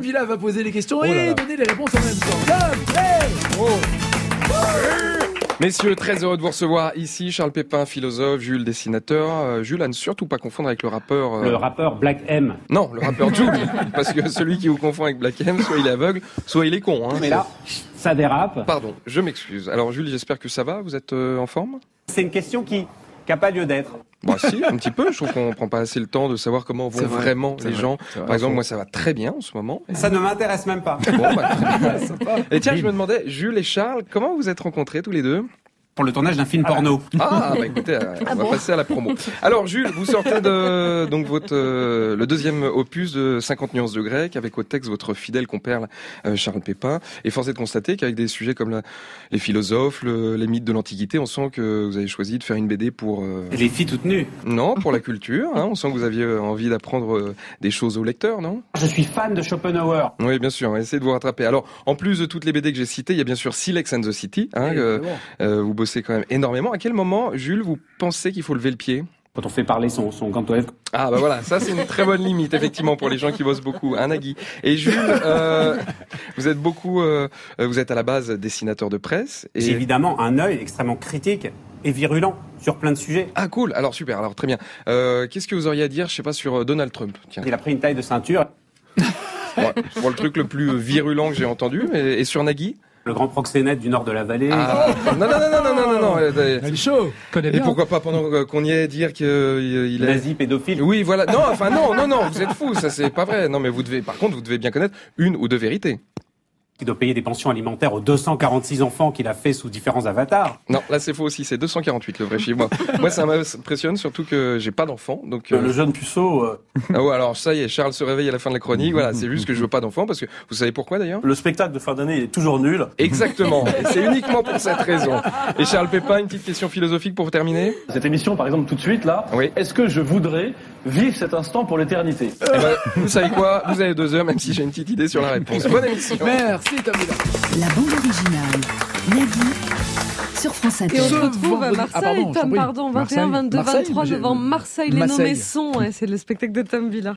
Villa va poser les questions là et là. donner les réponses en même temps. Tom, hey Messieurs, très heureux de vous recevoir ici. Charles Pépin, philosophe, Jules, dessinateur. Jules, à ne surtout pas confondre avec le rappeur... Le rappeur Black M. Non, le rappeur Jules. Parce que celui qui vous confond avec Black M, soit il est aveugle, soit il est con. Hein. Mais là, ça dérape. Pardon, je m'excuse. Alors Jules, j'espère que ça va. Vous êtes en forme? C'est une question qui n'a pas lieu d'être. Bah si, un petit peu. Je trouve qu'on prend pas assez le temps de savoir comment vont vraiment les gens. Par exemple, moi, ça va très bien en ce moment. Ça ne m'intéresse même pas. Bon, bah, très bien. Et tiens, je me demandais, Jules et Charles, comment vous êtes rencontrés tous les deux? Pour le tournage d'un film porno. Ah, bah écoutez, on va passer à la promo. Alors Jules, vous sortez de donc votre le deuxième opus de 50 nuances de grec avec au texte votre fidèle compère Charles Pépin. Et force est de constater qu'avec des sujets comme les philosophes, les mythes de l'Antiquité, on sent que vous avez choisi de faire une BD pour Les filles toutes nues. non, pour la culture. Hein, on sent que vous aviez envie d'apprendre des choses aux lecteurs, non? Je suis fan de Schopenhauer. Oui, bien sûr. On va essayer de vous rattraper. Alors, en plus de toutes les BD que j'ai citées, il y a bien sûr Silex and the City. Hein, vous bossez quand même énormément. À quel moment, Jules, vous pensez qu'il faut lever le pied? Quand on fait parler son gantoève. Ah bah voilà, ça c'est une très bonne limite effectivement pour les gens qui bossent beaucoup, hein Nagui. Et Jules, vous êtes beaucoup, vous êtes à la base dessinateur de presse. Et... J'ai évidemment un œil extrêmement critique et virulent sur plein de sujets. Ah cool, alors super, alors très bien. Qu'est-ce que vous auriez à dire, je sais pas, sur Donald Trump? Tiens. Il a pris une taille de ceinture. Ouais, pour le truc le plus virulent que j'ai entendu. Et sur Nagui? Le grand proxénète du nord de la vallée. Ah, non. Il est chaud, connais Et bien. pourquoi pas pendant qu'on y est dire qu'il est Nazi, pédophile. Oui, voilà. Non, enfin non, vous êtes fous, ça c'est pas vrai. Non, mais par contre, vous devez bien connaître une ou deux vérités. Qui doit payer des pensions alimentaires aux 246 enfants qu'il a fait sous différents avatars. Non, là c'est faux aussi, c'est 248 le vrai chiffre. Moi ça m'impressionne surtout que j'ai pas d'enfant, donc. Le jeune puceau. Ah ouais, alors ça y est, Charles se réveille à la fin de la chronique. Voilà, c'est juste que je veux pas d'enfant parce que vous savez pourquoi d'ailleurs? Le spectacle de fin d'année est toujours nul. Exactement. Et c'est uniquement pour cette raison. Et Charles Pépin, une petite question philosophique pour terminer. Cette émission, par exemple, tout de suite, là, Oui. est-ce que je voudrais vivre cet instant pour l'éternité? Eh ben, vous savez quoi? Vous avez 2 heures, même si j'ai une petite idée sur la réponse. Bonne émission. Merci, Tom Villa. La bande originale. Nagui sur France Inter. Et on se Ce retrouve à vendredi- Marseille, Ah, pardon, je t'en Tom, prie. pardon, Marseille. 21, 22, Marseille, 23 j'ai- novembre, Marseille, les Marseille. nommés sont, c'est le spectacle de Tom Villa.